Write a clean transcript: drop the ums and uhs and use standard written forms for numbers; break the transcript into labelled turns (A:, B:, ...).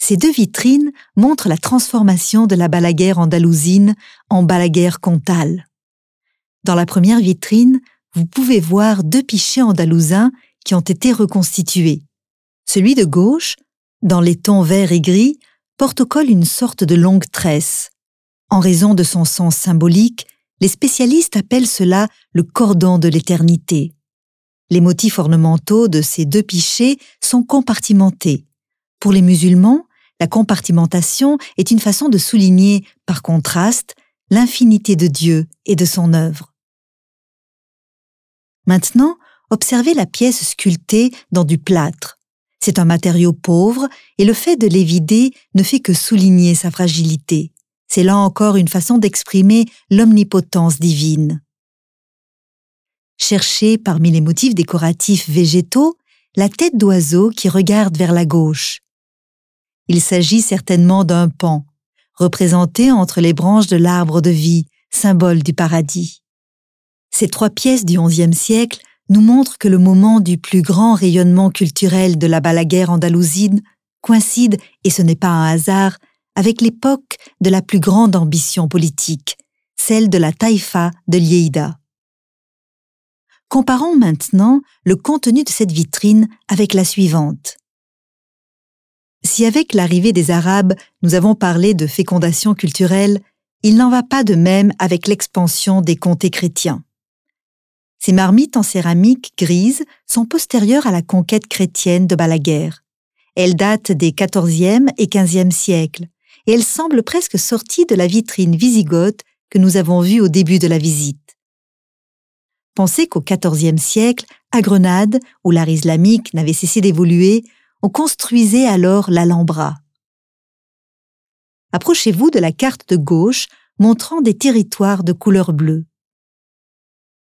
A: Ces deux vitrines montrent la transformation de la Balaguère andalousine en Balaguère comtale. Dans la première vitrine, vous pouvez voir deux pichets andalousins qui ont été reconstitués. Celui de gauche, dans les tons vert et gris, porte au col une sorte de longue tresse. En raison de son sens symbolique, les spécialistes appellent cela le cordon de l'éternité. Les motifs ornementaux de ces deux pichets sont compartimentés. Pour les musulmans, la compartimentation est une façon de souligner, par contraste, l'infinité de Dieu et de son œuvre. Maintenant, observez la pièce sculptée dans du plâtre. C'est un matériau pauvre et le fait de les vider ne fait que souligner sa fragilité. C'est là encore une façon d'exprimer l'omnipotence divine. Cherchez parmi les motifs décoratifs végétaux la tête d'oiseau qui regarde vers la gauche. Il s'agit certainement d'un paon, représenté entre les branches de l'arbre de vie, symbole du paradis. Ces trois pièces du XIe siècle nous montrent que le moment du plus grand rayonnement culturel de la Balaguère andalousine coïncide, et ce n'est pas un hasard, avec l'époque de la plus grande ambition politique, celle de la taïfa de Lleida. Comparons maintenant le contenu de cette vitrine avec la suivante. Si avec l'arrivée des Arabes, nous avons parlé de fécondation culturelle, il n'en va pas de même avec l'expansion des comtés chrétiens. Ces marmites en céramique grise sont postérieures à la conquête chrétienne de Balaguère. Elles datent des XIVe et XVe siècles et elles semblent presque sorties de la vitrine wisigothe que nous avons vue au début de la visite. Pensez qu'au XIVe siècle, à Grenade, où l'art islamique n'avait cessé d'évoluer, on construisait alors l'Alhambra. Approchez-vous de la carte de gauche montrant des territoires de couleur bleue.